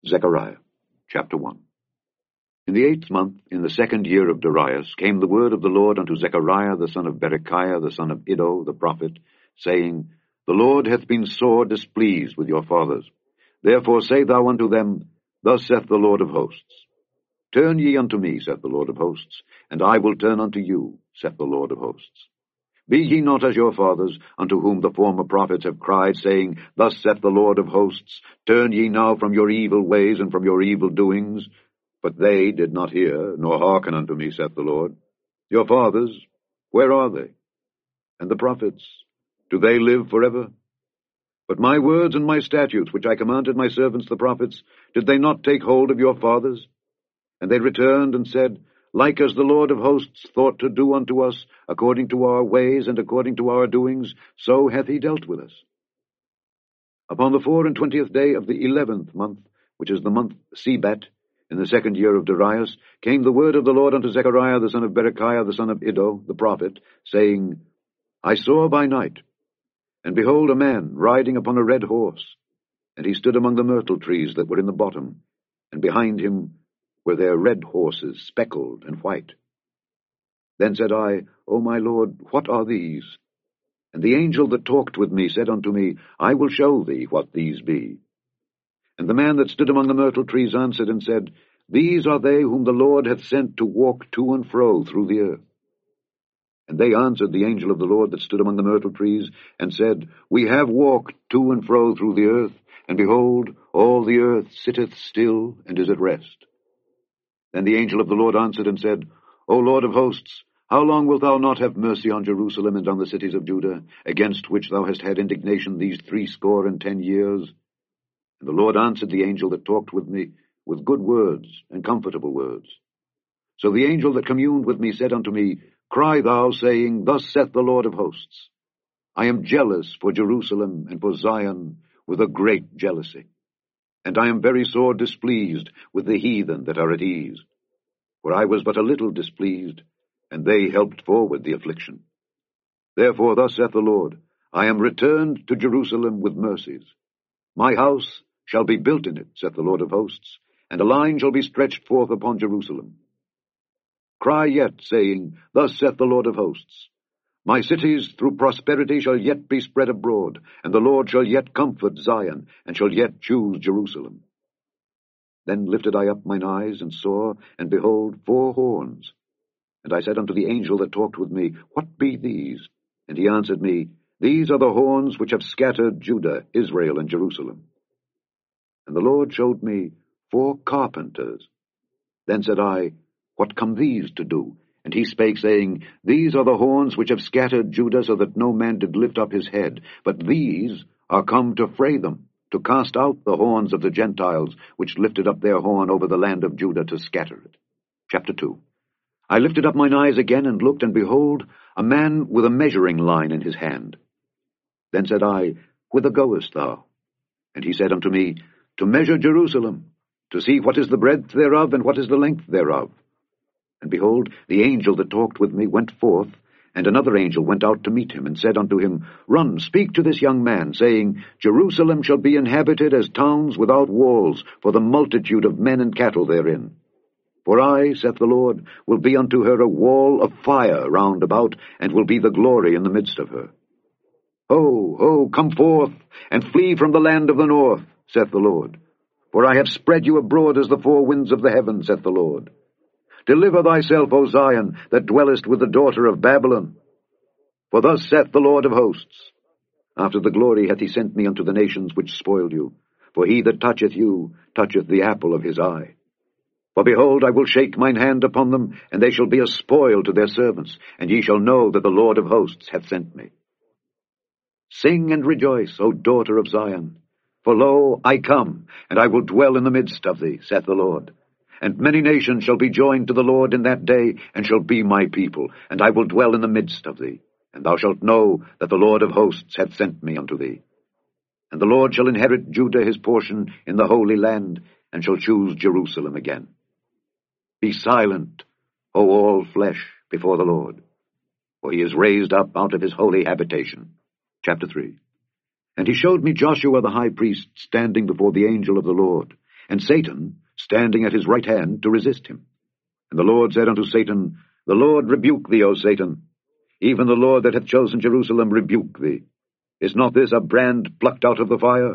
Zechariah, chapter 1. In the 8th month, in the 2nd year of Darius, came the word of the Lord unto Zechariah the son of Berechiah the son of Iddo the prophet, saying, The Lord hath been sore displeased with your fathers. Therefore say thou unto them, Thus saith the Lord of hosts. Turn ye unto me, saith the Lord of hosts, and I will turn unto you, saith the Lord of hosts. Be ye not as your fathers, unto whom the former prophets have cried, saying, Thus saith the Lord of hosts, Turn ye now from your evil ways and from your evil doings. But they did not hear, nor hearken unto me, saith the Lord. Your fathers, where are they? And the prophets, do they live forever? But my words and my statutes, which I commanded my servants the prophets, did they not take hold of your fathers? And they returned and said, Like as the Lord of hosts thought to do unto us, according to our ways and according to our doings, so hath he dealt with us. Upon the 24th day of the 11th month, which is the month Sebat, in the 2nd year of Darius, came the word of the Lord unto Zechariah the son of Berechiah the son of Iddo the prophet, saying, I saw by night, and behold a man riding upon a red horse, and he stood among the myrtle trees that were in the bottom, and behind him were their red horses, speckled and white. Then said I, O my Lord, what are these? And the angel that talked with me said unto me, I will show thee what these be. And the man that stood among the myrtle trees answered and said, These are they whom the Lord hath sent to walk to and fro through the earth. And they answered the angel of the Lord that stood among the myrtle trees, and said, We have walked to and fro through the earth, and behold, all the earth sitteth still and is at rest. Then the angel of the Lord answered and said, O Lord of hosts, how long wilt thou not have mercy on Jerusalem and on the cities of Judah, against which thou hast had indignation these 60 years? And the Lord answered the angel that talked with me with good words and comfortable words. So the angel that communed with me said unto me, Cry thou, saying, Thus saith the Lord of hosts, I am jealous for Jerusalem and for Zion with a great jealousy. And I am very sore displeased with the heathen that are at ease. For I was but a little displeased, and they helped forward the affliction. Therefore thus saith the Lord, I am returned to Jerusalem with mercies. My house shall be built in it, saith the Lord of hosts, and a line shall be stretched forth upon Jerusalem. Cry yet, saying, Thus saith the Lord of hosts, My cities through prosperity shall yet be spread abroad, and the Lord shall yet comfort Zion, and shall yet choose Jerusalem. Then lifted I up mine eyes, and saw, and behold, 4 horns. And I said unto the angel that talked with me, What be these? And he answered me, These are the horns which have scattered Judah, Israel, and Jerusalem. And the Lord showed me 4 carpenters. Then said I, What come these to do? And he spake, saying, These are the horns which have scattered Judah, so that no man did lift up his head. But these are come to fray them, to cast out the horns of the Gentiles, which lifted up their horn over the land of Judah to scatter it. Chapter 2. I lifted up mine eyes again, and looked, and behold, a man with a measuring line in his hand. Then said I, Whither goest thou? And he said unto me, To measure Jerusalem, to see what is the breadth thereof, and what is the length thereof. And behold, the angel that talked with me went forth, and another angel went out to meet him, and said unto him, Run, speak to this young man, saying, Jerusalem shall be inhabited as towns without walls, for the multitude of men and cattle therein. For I, saith the Lord, will be unto her a wall of fire round about, and will be the glory in the midst of her. Ho, ho, come forth, and flee from the land of the north, saith the Lord. For I have spread you abroad as the 4 winds of the heaven, saith the Lord. Deliver thyself, O Zion, that dwellest with the daughter of Babylon. For thus saith the Lord of hosts, After the glory hath he sent me unto the nations which spoiled you. For he that toucheth you toucheth the apple of his eye. For behold, I will shake mine hand upon them, and they shall be a spoil to their servants, and ye shall know that the Lord of hosts hath sent me. Sing and rejoice, O daughter of Zion. For lo, I come, and I will dwell in the midst of thee, saith the Lord. And many nations shall be joined to the Lord in that day, and shall be my people, and I will dwell in the midst of thee. And thou shalt know that the Lord of hosts hath sent me unto thee. And the Lord shall inherit Judah his portion in the holy land, and shall choose Jerusalem again. Be silent, O all flesh, before the Lord, for he is raised up out of his holy habitation. Chapter 3. And he showed me Joshua the high priest standing before the angel of the Lord, and Satan standing at his right hand to resist him. And the Lord said unto Satan, The Lord rebuke thee, O Satan. Even the Lord that hath chosen Jerusalem rebuke thee. Is not this a brand plucked out of the fire?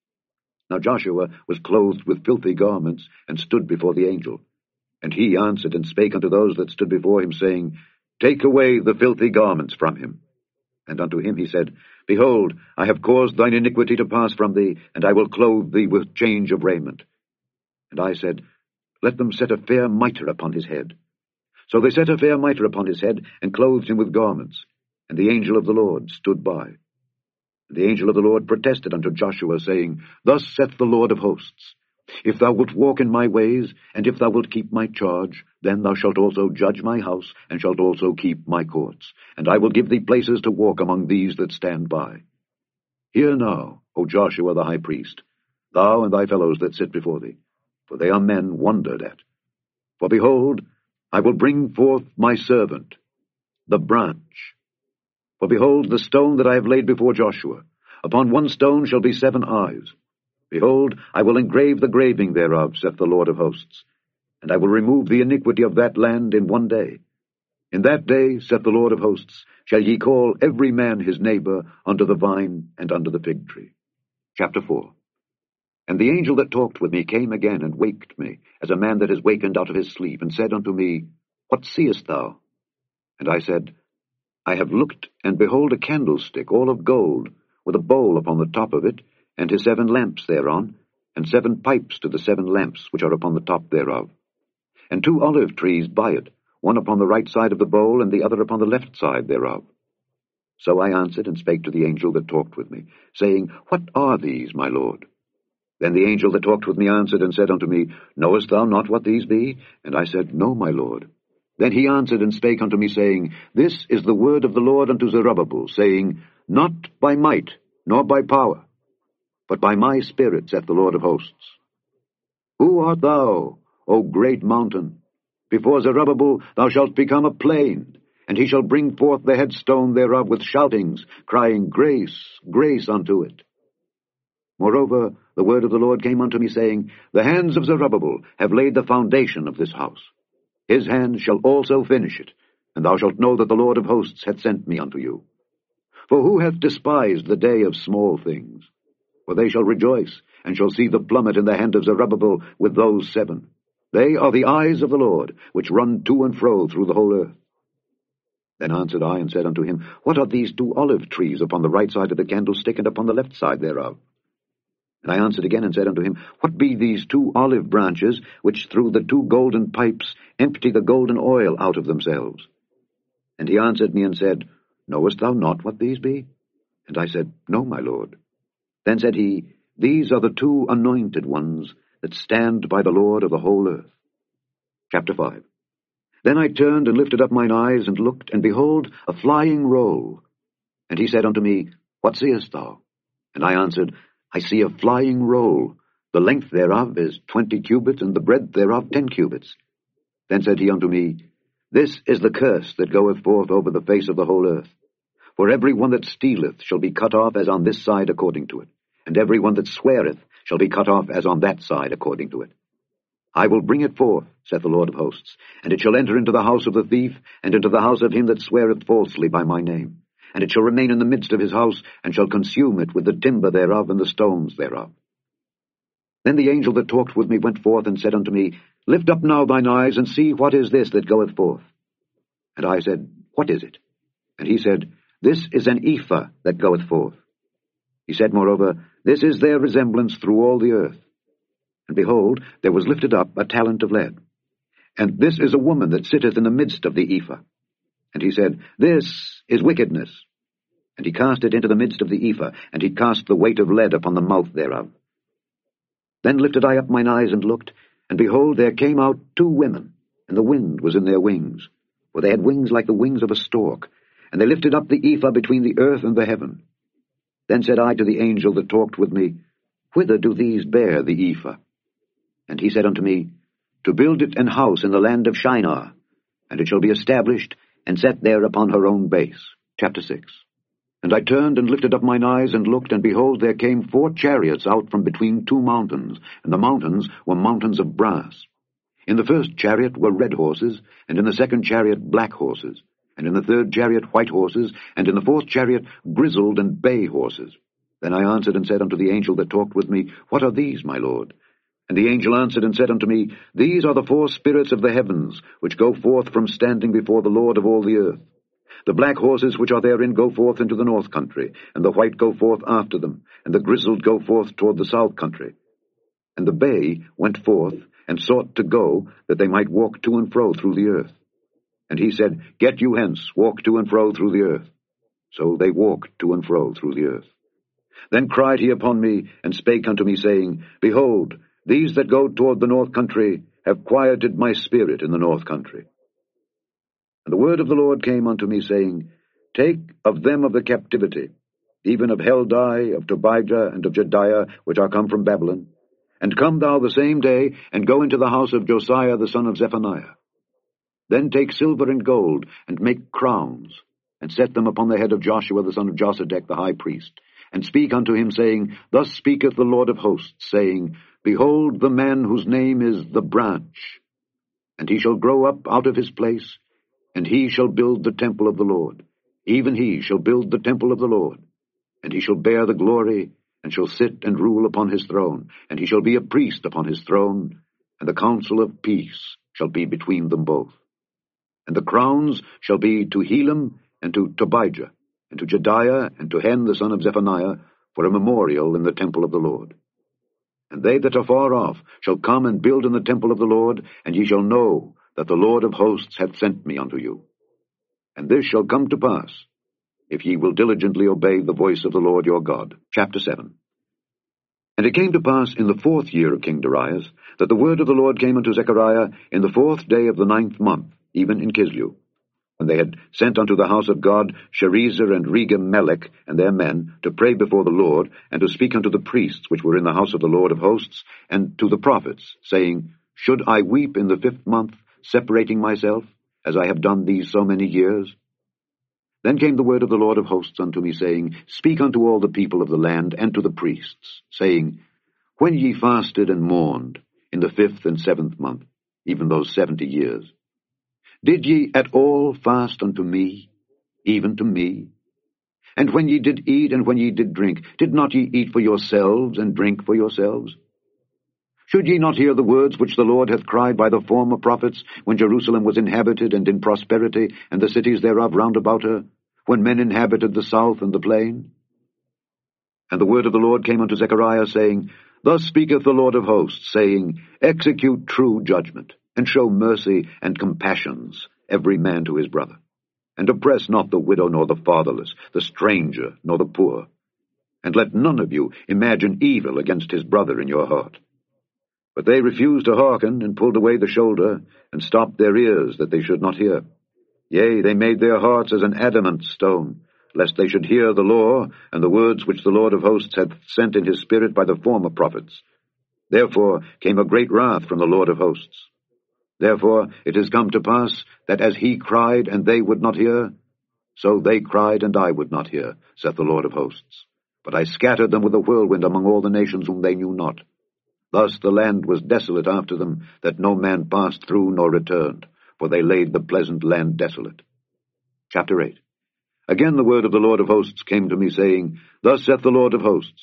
Now Joshua was clothed with filthy garments, and stood before the angel. And he answered and spake unto those that stood before him, saying, Take away the filthy garments from him. And unto him he said, Behold, I have caused thine iniquity to pass from thee, and I will clothe thee with change of raiment. And I said, Let them set a fair mitre upon his head. So they set a fair mitre upon his head, and clothed him with garments. And the angel of the Lord stood by. And the angel of the Lord protested unto Joshua, saying, Thus saith the Lord of hosts, If thou wilt walk in my ways, and if thou wilt keep my charge, then thou shalt also judge my house, and shalt also keep my courts. And I will give thee places to walk among these that stand by. Hear now, O Joshua the high priest, thou and thy fellows that sit before thee, for they are men wondered at. For behold, I will bring forth my servant, the branch. For behold, the stone that I have laid before Joshua, upon one stone shall be 7 eyes. Behold, I will engrave the graving thereof, saith the Lord of hosts, and I will remove the iniquity of that land in one day. In that day, saith the Lord of hosts, shall ye call every man his neighbor unto the vine and unto the fig tree. Chapter 4. And the angel that talked with me came again and waked me, as a man that is wakened out of his sleep, and said unto me, What seest thou? And I said, I have looked, and behold a candlestick, all of gold, with a bowl upon the top of it, and his 7 lamps thereon, and 7 pipes to the 7 lamps which are upon the top thereof. And 2 olive trees by it, one upon the right side of the bowl, and the other upon the left side thereof. So I answered and spake to the angel that talked with me, saying, What are these, my Lord? Then the angel that talked with me answered and said unto me, Knowest thou not what these be? And I said, No, my Lord. Then he answered and spake unto me, saying, This is the word of the Lord unto Zerubbabel, saying, Not by might, nor by power, but by my spirit, saith the Lord of hosts. Who art thou, O great mountain? Before Zerubbabel thou shalt become a plain, and he shall bring forth the headstone thereof with shoutings, crying, Grace, grace unto it. Moreover, the word of the Lord came unto me, saying, The hands of Zerubbabel have laid the foundation of this house. His hand shall also finish it, and thou shalt know that the Lord of hosts hath sent me unto you. For who hath despised the day of small things? For they shall rejoice, and shall see the plummet in the hand of Zerubbabel with those 7. They are the eyes of the Lord, which run to and fro through the whole earth. Then answered I and said unto him, What are these 2 olive trees upon the right side of the candlestick, and upon the left side thereof? And I answered again and said unto him, What be these 2 olive branches, which through the 2 golden pipes empty the golden oil out of themselves? And he answered me and said, Knowest thou not what these be? And I said, No, my Lord. Then said he, These are the 2 anointed ones that stand by the Lord of the whole earth. Chapter 5. Then I turned and lifted up mine eyes, and looked, and behold, a flying roll. And he said unto me, What seest thou? And I answered, I see a flying roll. The length thereof is 20 cubits, and the breadth thereof 10 cubits. Then said he unto me, This is the curse that goeth forth over the face of the whole earth. For every one that stealeth shall be cut off as on this side according to it, and every one that sweareth shall be cut off as on that side according to it. I will bring it forth, saith the Lord of hosts, and it shall enter into the house of the thief, and into the house of him that sweareth falsely by my name. And it shall remain in the midst of his house, and shall consume it with the timber thereof and the stones thereof. Then the angel that talked with me went forth and said unto me, Lift up now thine eyes, and see what is this that goeth forth. And I said, What is it? And he said, This is an ephah that goeth forth. He said moreover, This is their resemblance through all the earth. And behold, there was lifted up a talent of lead. And this is a woman that sitteth in the midst of the ephah. And he said, This is wickedness. And he cast it into the midst of the ephah, and he cast the weight of lead upon the mouth thereof. Then lifted I up mine eyes and looked, and behold, there came out 2 women, and the wind was in their wings, for they had wings like the wings of a stork, and they lifted up the ephah between the earth and the heaven. Then said I to the angel that talked with me, Whither do these bear the ephah? And he said unto me, To build it an house in the land of Shinar, and it shall be established, and set there upon her own base. Chapter 6. And I turned and lifted up mine eyes and looked, and behold, there came 4 chariots out from between 2 mountains, and the mountains were mountains of brass. In the first chariot were red horses, and in the second chariot black horses, and in the third chariot white horses, and in the fourth chariot grizzled and bay horses. Then I answered and said unto the angel that talked with me, What are these, my Lord? And the angel answered and said unto me, These are the 4 spirits of the heavens, which go forth from standing before the Lord of all the earth. The black horses which are therein go forth into the north country, and the white go forth after them, and the grizzled go forth toward the south country. And the bay went forth, and sought to go, that they might walk to and fro through the earth. And he said, Get you hence, walk to and fro through the earth. So they walked to and fro through the earth. Then cried he upon me, and spake unto me, saying, Behold, these that go toward the north country have quieted my spirit in the north country. And the word of the Lord came unto me, saying, Take of them of the captivity, even of Heldai, of Tobijah, and of Jedaiah, which are come from Babylon, and come thou the same day, and go into the house of Josiah the son of Zephaniah. Then take silver and gold, and make crowns, and set them upon the head of Joshua the son of Josedech the high priest, and speak unto him, saying, Thus speaketh the Lord of hosts, saying, Behold the man whose name is the branch, and he shall grow up out of his place, and he shall build the temple of the Lord. Even he shall build the temple of the Lord, and he shall bear the glory, and shall sit and rule upon his throne, and he shall be a priest upon his throne, and the counsel of peace shall be between them both. And the crowns shall be to Helam, and to Tobijah, and to Jedaiah, and to Hen the son of Zephaniah, for a memorial in the temple of the Lord. And they that are far off shall come and build in the temple of the Lord, and ye shall know that the Lord of hosts hath sent me unto you. And this shall come to pass, if ye will diligently obey the voice of the Lord your God. Chapter 7. And it came to pass in the 4th year of King Darius, that the word of the Lord came unto Zechariah in the 4th day of the 9th month, even in Kislew, when they had sent unto the house of God Sherezer and Regem-melech and their men to pray before the Lord, and to speak unto the priests which were in the house of the Lord of hosts, and to the prophets, saying, Should I weep in the 5th month, separating myself, as I have done these so many years? Then came the word of the Lord of hosts unto me, saying, Speak unto all the people of the land, and to the priests, saying, When ye fasted and mourned in the 5th and 7th month, even those 70 years, did ye at all fast unto me, even to me? And when ye did eat and when ye did drink, did not ye eat for yourselves and drink for yourselves? Should ye not hear the words which the Lord hath cried by the former prophets, when Jerusalem was inhabited and in prosperity, and the cities thereof round about her, when men inhabited the south and the plain? And the word of the Lord came unto Zechariah, saying, Thus speaketh the Lord of hosts, saying, Execute true judgment, and show mercy and compassions, every man to his brother. And oppress not the widow nor the fatherless, the stranger nor the poor. And let none of you imagine evil against his brother in your heart. But they refused to hearken, and pulled away the shoulder, and stopped their ears, that they should not hear. Yea, they made their hearts as an adamant stone, lest they should hear the law, and the words which the Lord of hosts hath sent in his spirit by the former prophets. Therefore came a great wrath from the Lord of hosts. Therefore it is come to pass, that as he cried, and they would not hear, so they cried, and I would not hear, saith the Lord of hosts. But I scattered them with a whirlwind among all the nations whom they knew not. Thus the land was desolate after them, that no man passed through nor returned, for they laid the pleasant land desolate. Chapter 8. Again the word of the Lord of hosts came to me, saying, Thus saith the Lord of hosts,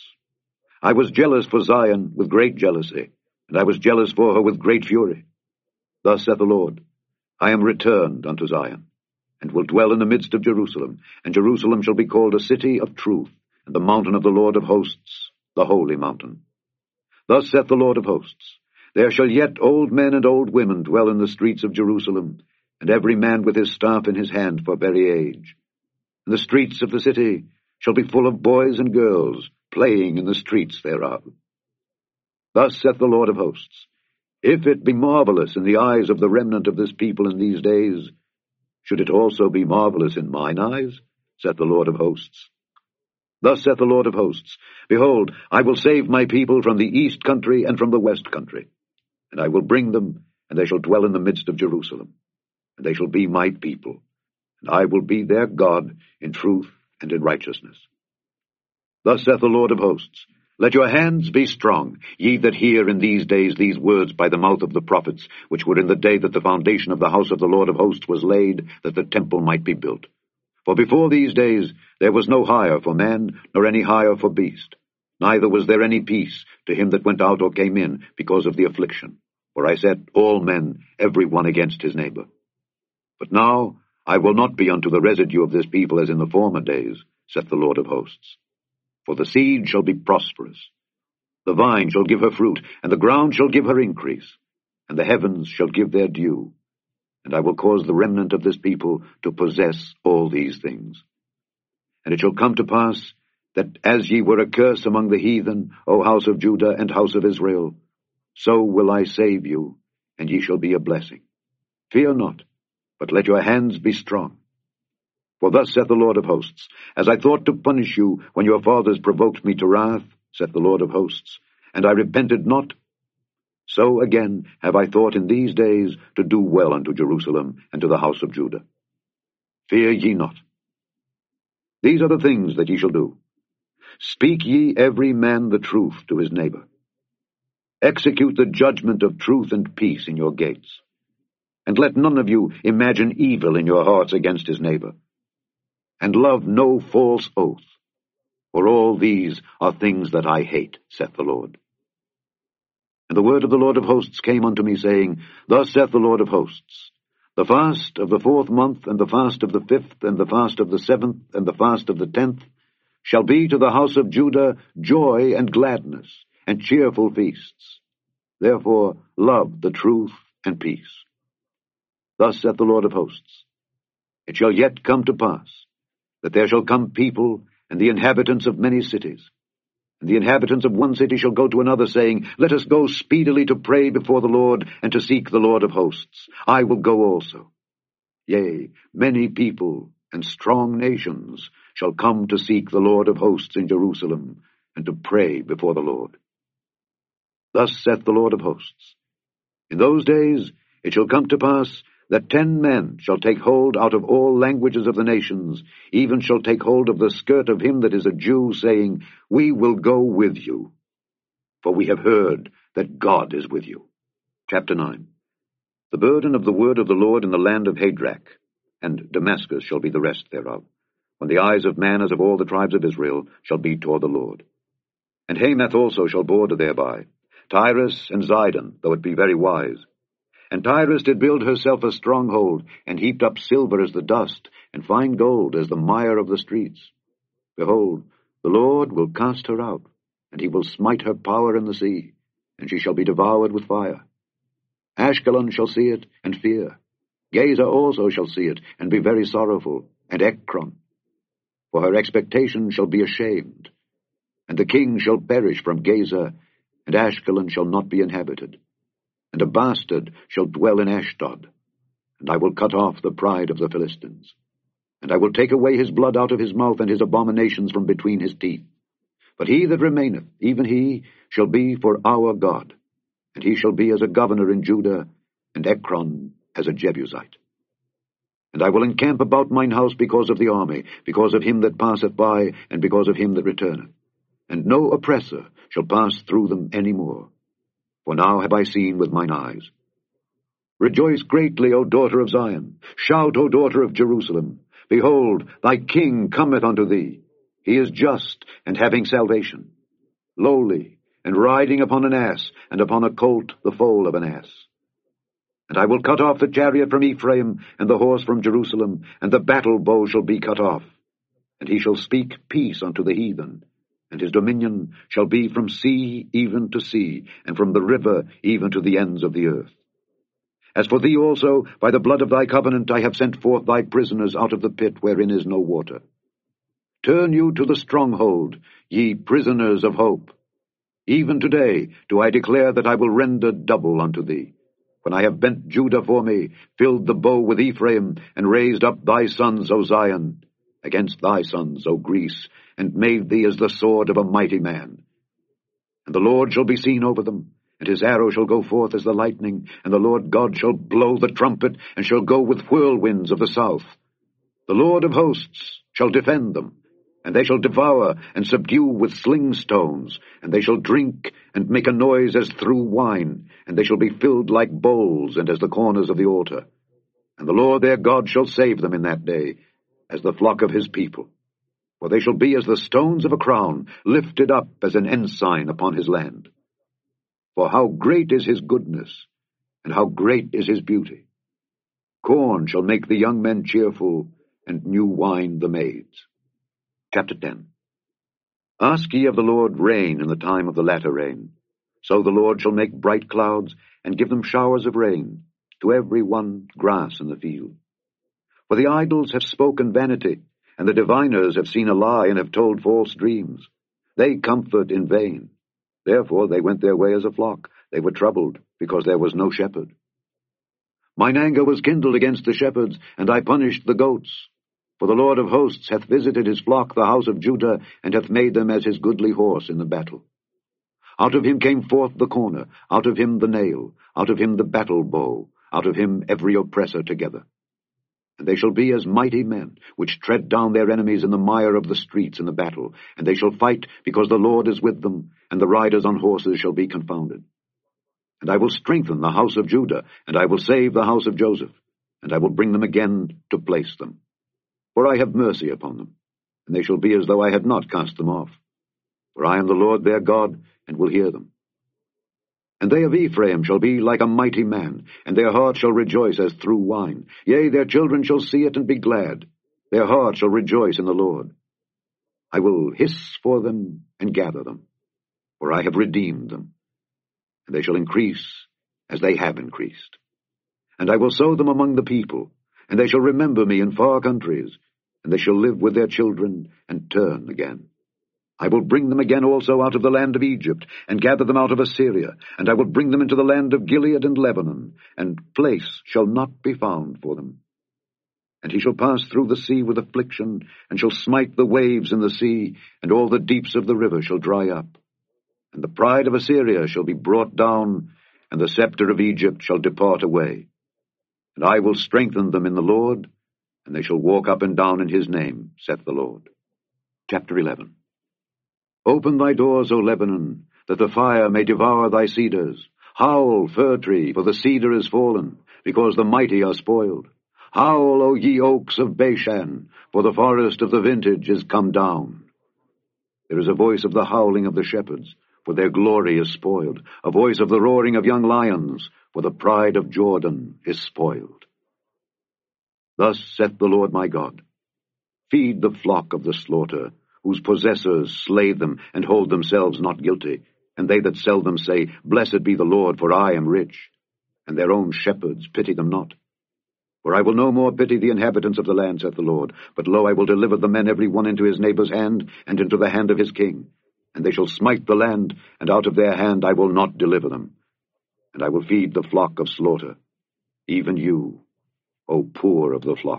I was jealous for Zion with great jealousy, and I was jealous for her with great fury. Thus saith the Lord, I am returned unto Zion, and will dwell in the midst of Jerusalem, and Jerusalem shall be called a city of truth, and the mountain of the Lord of hosts, the holy mountain. Thus saith the Lord of hosts, There shall yet old men and old women dwell in the streets of Jerusalem, and every man with his staff in his hand for very age. And the streets of the city shall be full of boys and girls, playing in the streets thereof. Thus saith the Lord of hosts, If it be marvelous in the eyes of the remnant of this people in these days, should it also be marvelous in mine eyes, saith the Lord of hosts. Thus saith the Lord of hosts, Behold, I will save my people from the east country and from the west country, and I will bring them, and they shall dwell in the midst of Jerusalem, and they shall be my people, and I will be their God in truth and in righteousness. Thus saith the Lord of hosts, Let your hands be strong, ye that hear in these days these words by the mouth of the prophets, which were in the day that the foundation of the house of the Lord of hosts was laid, that the temple might be built. For before these days there was no hire for man, nor any hire for beast. Neither was there any peace to him that went out or came in, because of the affliction. For I set all men, every one against his neighbor. But now I will not be unto the residue of this people as in the former days, saith the Lord of hosts. For the seed shall be prosperous, the vine shall give her fruit, and the ground shall give her increase, and the heavens shall give their dew. And I will cause the remnant of this people to possess all these things. And it shall come to pass, that as ye were a curse among the heathen, O house of Judah and house of Israel, so will I save you, and ye shall be a blessing. Fear not, but let your hands be strong. For thus saith the Lord of hosts, As I thought to punish you when your fathers provoked me to wrath, saith the Lord of hosts, and I repented not, so again have I thought in these days to do well unto Jerusalem and to the house of Judah. Fear ye not. These are the things that ye shall do. Speak ye every man the truth to his neighbor. Execute the judgment of truth and peace in your gates. And let none of you imagine evil in your hearts against his neighbor. And love no false oath, for all these are things that I hate, saith the Lord. And the word of the Lord of hosts came unto me, saying, Thus saith the Lord of hosts, The fast of the 4th month, and the fast of the 5th, and the fast of the 7th, and the fast of the 10th, shall be to the house of Judah joy and gladness, and cheerful feasts. Therefore love the truth and peace. Thus saith the Lord of hosts, It shall yet come to pass, that there shall come people, and the inhabitants of many cities. And the inhabitants of one city shall go to another, saying, Let us go speedily to pray before the Lord, and to seek the Lord of hosts. I will go also. Yea, many people and strong nations shall come to seek the Lord of hosts in Jerusalem, and to pray before the Lord. Thus saith the Lord of hosts, In those days it shall come to pass, that 10 men shall take hold out of all languages of the nations, even shall take hold of the skirt of him that is a Jew, saying, We will go with you, for we have heard that God is with you. Chapter 9. The burden of the word of the Lord in the land of Hadrach, and Damascus shall be the rest thereof, when the eyes of man as of all the tribes of Israel shall be toward the Lord. And Hamath also shall border thereby, Tyrus and Zidon, though it be very wise. And Tyrus did build herself a stronghold, and heaped up silver as the dust, and fine gold as the mire of the streets. Behold, the Lord will cast her out, and he will smite her power in the sea, and she shall be devoured with fire. Ashkelon shall see it, and fear. Gaza also shall see it, and be very sorrowful, and Ekron. For her expectation shall be ashamed. And the king shall perish from Gaza, and Ashkelon shall not be inhabited. And a bastard shall dwell in Ashdod, and I will cut off the pride of the Philistines. And I will take away his blood out of his mouth, and his abominations from between his teeth. But he that remaineth, even he, shall be for our God, and he shall be as a governor in Judah, and Ekron as a Jebusite. And I will encamp about mine house because of the army, because of him that passeth by, and because of him that returneth. And no oppressor shall pass through them any more. For now have I seen with mine eyes. Rejoice greatly, O daughter of Zion. Shout, O daughter of Jerusalem. Behold, thy king cometh unto thee. He is just, and having salvation, lowly, and riding upon an ass, and upon a colt the foal of an ass. And I will cut off the chariot from Ephraim, and the horse from Jerusalem, and the battle bow shall be cut off. And he shall speak peace unto the heathen, and his dominion shall be from sea even to sea, and from the river even to the ends of the earth. As for thee also, by the blood of thy covenant I have sent forth thy prisoners out of the pit wherein is no water. Turn you to the stronghold, ye prisoners of hope. Even today do I declare that I will render double unto thee, when I have bent Judah for me, filled the bow with Ephraim, and raised up thy sons, O Zion, against thy sons, O Greece, and made thee as the sword of a mighty man. And the Lord shall be seen over them, and his arrow shall go forth as the lightning, and the Lord God shall blow the trumpet, and shall go with whirlwinds of the south. The Lord of hosts shall defend them, And they shall devour and subdue with sling stones, and they shall drink and make a noise as through wine, and they shall be filled like bowls and as the corners of the altar. And the Lord their God shall save them in that day, as the flock of his people. For they shall be as the stones of a crown, lifted up as an ensign upon his land. For how great is his goodness, and how great is his beauty! Corn shall make the young men cheerful, and new wine the maids. Chapter 10. Ask ye of the Lord rain in the time of the latter rain. So the Lord shall make bright clouds, and give them showers of rain, to every one grass in the field. For the idols have spoken vanity, and the diviners have seen a lie, and have told false dreams. They comfort in vain. Therefore they went their way as a flock. They were troubled, because there was no shepherd. Mine anger was kindled against the shepherds, and I punished the goats. For the Lord of hosts hath visited his flock, the house of Judah, and hath made them as his goodly horse in the battle. Out of him came forth the corner, out of him the nail, out of him the battle bow, out of him every oppressor together. And they shall be as mighty men, which tread down their enemies in the mire of the streets in the battle. And they shall fight, because the Lord is with them, and the riders on horses shall be confounded. And I will strengthen the house of Judah, and I will save the house of Joseph, and I will bring them again to place them. For I have mercy upon them, and they shall be as though I had not cast them off. For I am the Lord their God, and will hear them. And they of Ephraim shall be like a mighty man, and their heart shall rejoice as through wine. Yea, their children shall see it and be glad. Their heart shall rejoice in the Lord. I will hiss for them and gather them, for I have redeemed them. And they shall increase as they have increased. And I will sow them among the people, and they shall remember me in far countries, and they shall live with their children and turn again. I will bring them again also out of the land of Egypt, and gather them out of Assyria, and I will bring them into the land of Gilead and Lebanon, and place shall not be found for them. And he shall pass through the sea with affliction, and shall smite the waves in the sea, and all the deeps of the river shall dry up. And the pride of Assyria shall be brought down, and the scepter of Egypt shall depart away. And I will strengthen them in the Lord, and they shall walk up and down in his name, saith the Lord. Chapter 11. Open thy doors, O Lebanon, that the fire may devour thy cedars. Howl, fir tree, for the cedar is fallen, because the mighty are spoiled. Howl, O ye oaks of Bashan, for the forest of the vintage is come down. There is a voice of the howling of the shepherds, for their glory is spoiled, a voice of the roaring of young lions, for the pride of Jordan is spoiled. Thus saith the Lord my God, feed the flock of the slaughter, whose possessors slay them and hold themselves not guilty, and they that sell them say, Blessed be the Lord, for I am rich, and their own shepherds pity them not. For I will no more pity the inhabitants of the land, saith the Lord, but lo, I will deliver the men every one into his neighbour's hand, and into the hand of his king. And they shall smite the land, and out of their hand I will not deliver them. And I will feed the flock of slaughter, even you, O poor of the flock.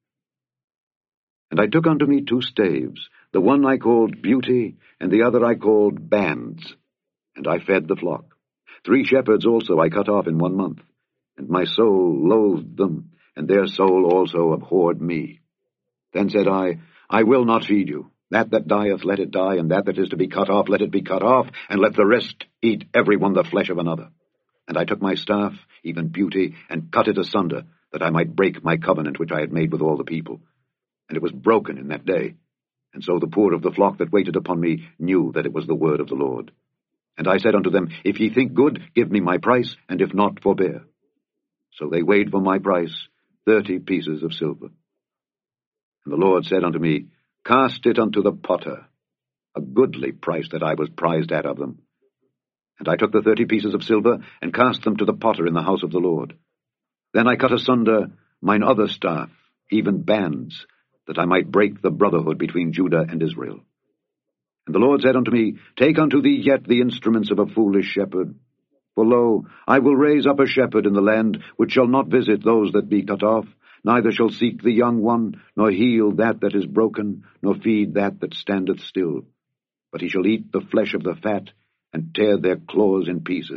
And I took unto me 2 staves, the one I called Beauty, and the other I called Bands, and I fed the flock. 3 shepherds also I cut off in 1 month, and my soul loathed them, and their soul also abhorred me. Then said I will not feed you. That dieth, let it die, and that is to be cut off, let it be cut off, and let the rest eat every one the flesh of another. And I took my staff, even Beauty, and cut it asunder, that I might break my covenant which I had made with all the people. And it was broken in that day. And so the poor of the flock that waited upon me knew that it was the word of the Lord. And I said unto them, If ye think good, give me my price, and if not, forbear. So they weighed for my price 30 pieces of silver. And the Lord said unto me, Cast it unto the potter, a goodly price that I was prized at of them. And I took the 30 pieces of silver, and cast them to the potter in the house of the Lord. Then I cut asunder mine other staff, even Bands, that I might break the brotherhood between Judah and Israel. And the Lord said unto me, Take unto thee yet the instruments of a foolish shepherd. For lo, I will raise up a shepherd in the land, which shall not visit those that be cut off, neither shall seek the young one, nor heal that is broken, nor feed that standeth still. But he shall eat the flesh of the fat, and tear their claws in pieces.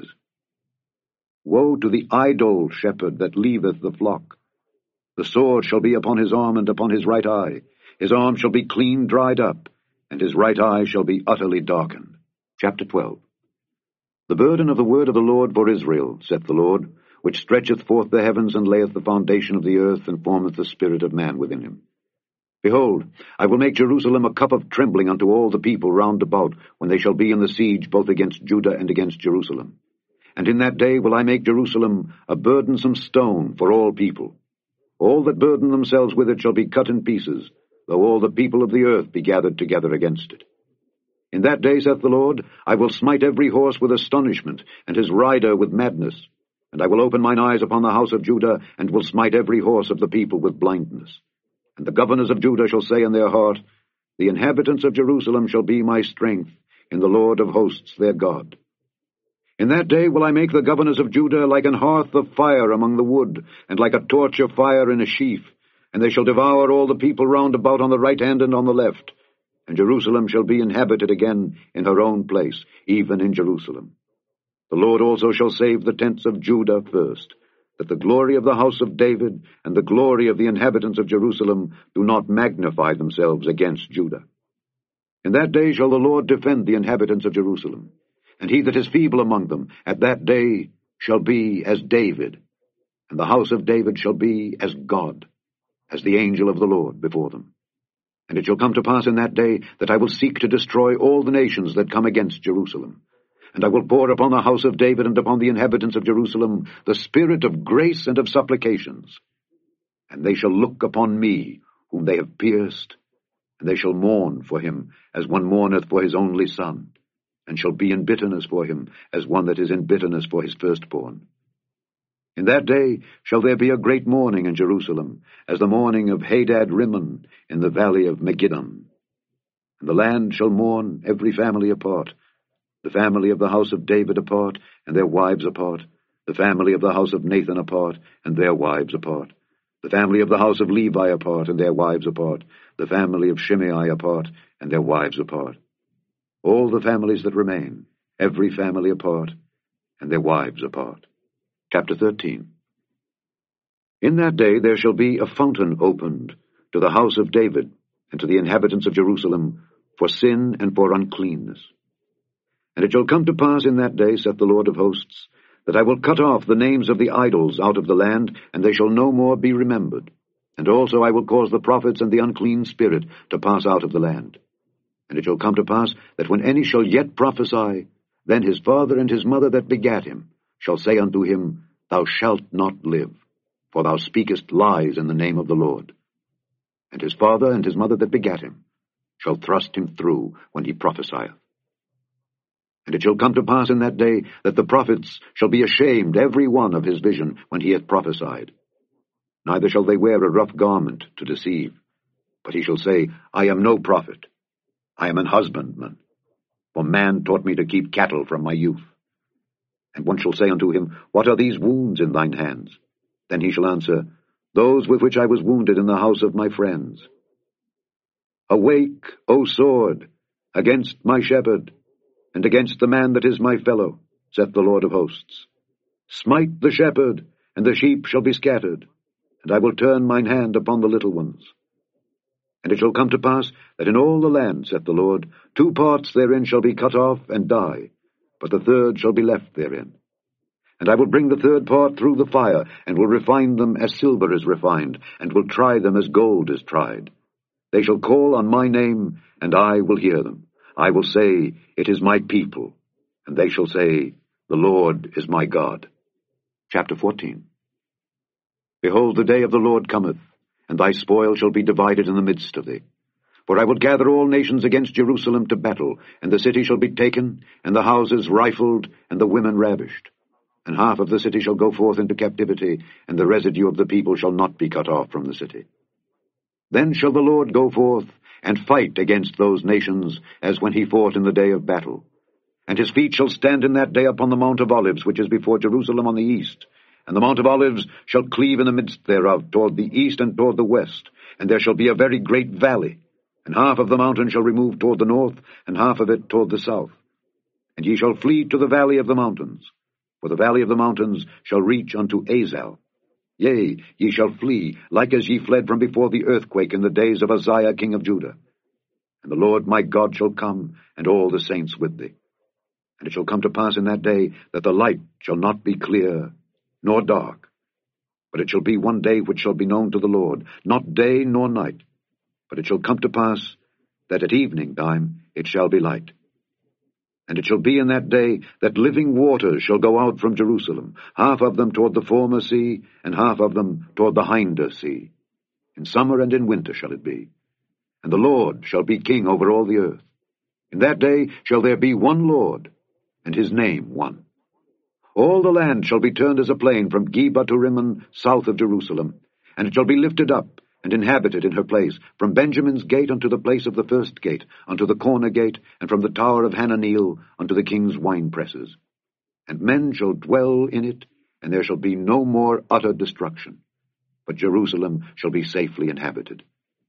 Woe to the idle shepherd that leaveth the flock! The sword shall be upon his arm and upon his right eye. His arm shall be clean dried up, and his right eye shall be utterly darkened. Chapter 12. The burden of the word of the Lord for Israel, saith the Lord, which stretcheth forth the heavens, and layeth the foundation of the earth, and formeth the spirit of man within him. Behold, I will make Jerusalem a cup of trembling unto all the people round about, when they shall be in the siege both against Judah and against Jerusalem. And in that day will I make Jerusalem a burdensome stone for all people. All that burden themselves with it shall be cut in pieces, though all the people of the earth be gathered together against it. In that day, saith the Lord, I will smite every horse with astonishment, and his rider with madness. And I will open mine eyes upon the house of Judah, and will smite every horse of the people with blindness. And the governors of Judah shall say in their heart, The inhabitants of Jerusalem shall be my strength in the Lord of hosts their God. In that day will I make the governors of Judah like an hearth of fire among the wood, and like a torch of fire in a sheaf, and they shall devour all the people round about on the right hand and on the left. And Jerusalem shall be inhabited again in her own place, even in Jerusalem. The Lord also shall save the tents of Judah first, that the glory of the house of David and the glory of the inhabitants of Jerusalem do not magnify themselves against Judah. In that day shall the Lord defend the inhabitants of Jerusalem, and he that is feeble among them at that day shall be as David, and the house of David shall be as God, as the angel of the Lord before them. And it shall come to pass in that day that I will seek to destroy all the nations that come against Jerusalem. And I will pour upon the house of David and upon the inhabitants of Jerusalem the spirit of grace and of supplications. And they shall look upon me, whom they have pierced, and they shall mourn for him as one mourneth for his only son, and shall be in bitterness for him as one that is in bitterness for his firstborn. In that day shall there be a great mourning in Jerusalem, as the mourning of Hadad Rimmon in the valley of Megiddon. And the land shall mourn every family apart, the family of the house of David apart, and their wives apart, the family of the house of Nathan apart, and their wives apart, the family of the house of Levi apart, and their wives apart, the family of Shimei apart, and their wives apart. All the families that remain, every family apart, and their wives apart. Chapter 13. In that day there shall be a fountain opened to the house of David and to the inhabitants of Jerusalem for sin and for uncleanness. And it shall come to pass in that day, saith the Lord of hosts, that I will cut off the names of the idols out of the land, and they shall no more be remembered. And also I will cause the prophets and the unclean spirit to pass out of the land. And it shall come to pass that when any shall yet prophesy, then his father and his mother that begat him shall say unto him, Thou shalt not live, for thou speakest lies in the name of the Lord. And his father and his mother that begat him shall thrust him through when he prophesieth. And it shall come to pass in that day that the prophets shall be ashamed every one of his vision when he hath prophesied. Neither shall they wear a rough garment to deceive, but he shall say, I am no prophet, I am an husbandman, for man taught me to keep cattle from my youth. And one shall say unto him, What are these wounds in thine hands? Then he shall answer, Those with which I was wounded in the house of my friends. Awake, O sword, against my shepherd, and against the man that is my fellow, saith the Lord of hosts. Smite the shepherd, and the sheep shall be scattered, and I will turn mine hand upon the little ones. And it shall come to pass that in all the land, saith the Lord, 2 parts therein shall be cut off and die, but the third shall be left therein. And I will bring the third part through the fire, and will refine them as silver is refined, and will try them as gold is tried. They shall call on my name, and I will hear them. I will say, It is my people, and they shall say, The Lord is my God. Chapter 14. Behold, the day of the Lord cometh, and thy spoil shall be divided in the midst of thee. For I will gather all nations against Jerusalem to battle, and the city shall be taken, and the houses rifled, and the women ravished. And half of the city shall go forth into captivity, and the residue of the people shall not be cut off from the city. Then shall the Lord go forth, and fight against those nations, as when he fought in the day of battle. And his feet shall stand in that day upon the Mount of Olives, which is before Jerusalem on the east. And the Mount of Olives shall cleave in the midst thereof, toward the east and toward the west, and there shall be a very great valley. And half of the mountain shall remove toward the north, and half of it toward the south. And ye shall flee to the valley of the mountains, for the valley of the mountains shall reach unto Azal. Yea, ye shall flee, like as ye fled from before the earthquake in the days of Uzziah king of Judah. and the Lord my God shall come, and all the saints with thee. And it shall come to pass in that day that the light shall not be clear, nor dark, but it shall be one day which shall be known to the Lord, not day nor night. But it shall come to pass that at evening time it shall be light. And it shall be in that day that living waters shall go out from Jerusalem, half of them toward the former sea, and half of them toward the hinder sea. In summer and in winter shall it be. And the Lord shall be king over all the earth. In that day shall there be one Lord, and his name one. All the land shall be turned as a plain from Geba to Rimmon, south of Jerusalem, and it shall be lifted up, and inhabited in her place, from Benjamin's gate unto the place of the first gate, unto the corner gate, and from the tower of Hananeel unto the king's winepresses. And men shall dwell in it, and there shall be no more utter destruction, but Jerusalem shall be safely inhabited.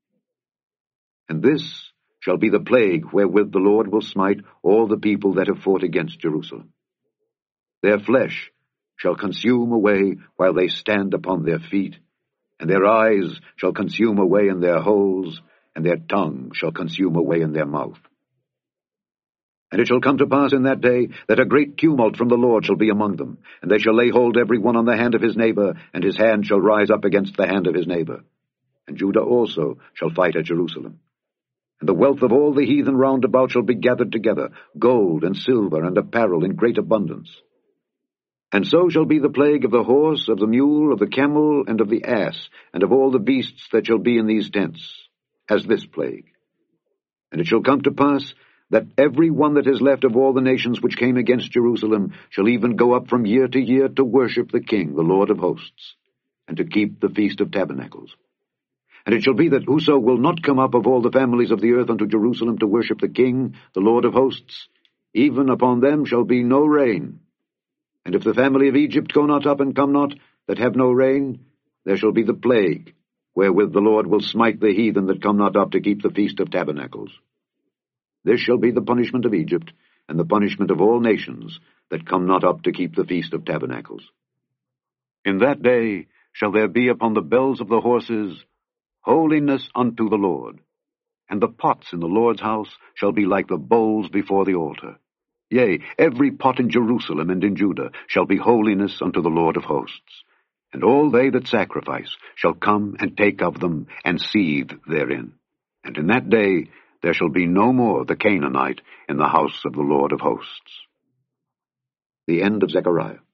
And this shall be the plague wherewith the Lord will smite all the people that have fought against Jerusalem. Their flesh shall consume away while they stand upon their feet, and their eyes shall consume away in their holes, and their tongue shall consume away in their mouth. And it shall come to pass in that day that a great tumult from the Lord shall be among them, and they shall lay hold every one on the hand of his neighbor, and his hand shall rise up against the hand of his neighbor. And Judah also shall fight at Jerusalem. And the wealth of all the heathen round about shall be gathered together, gold and silver and apparel in great abundance. And so shall be the plague of the horse, of the mule, of the camel, and of the ass, and of all the beasts that shall be in these tents, as this plague. And it shall come to pass that every one that is left of all the nations which came against Jerusalem shall even go up from year to year to worship the King, the Lord of hosts, and to keep the Feast of Tabernacles. And it shall be that whoso will not come up of all the families of the earth unto Jerusalem to worship the King, the Lord of hosts, even upon them shall be no rain. And if the family of Egypt go not up and come not, that have no rain, there shall be the plague, wherewith the Lord will smite the heathen that come not up to keep the Feast of Tabernacles. This shall be the punishment of Egypt, and the punishment of all nations that come not up to keep the Feast of Tabernacles. In that day shall there be upon the bells of the horses holiness unto the Lord, and the pots in the Lord's house shall be like the bowls before the altar. Yea, every pot in Jerusalem and in Judah shall be holiness unto the Lord of hosts. And all they that sacrifice shall come and take of them, and seethe therein. And in that day there shall be no more the Canaanite in the house of the Lord of hosts. The end of Zechariah.